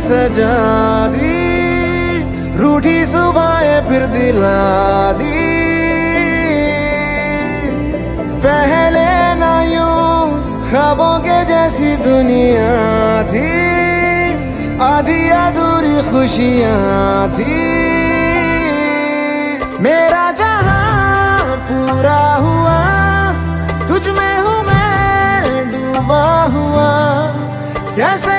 सजा दी, रूठी सुबहें फिर दिला दी। पहले ना यूं ख्वाबों के जैसी दुनिया थी, आधी अधूरी खुशियां थी। मेरा जहां पूरा हुआ, तुझ में हूँ मैं डूबा हुआ। कैसे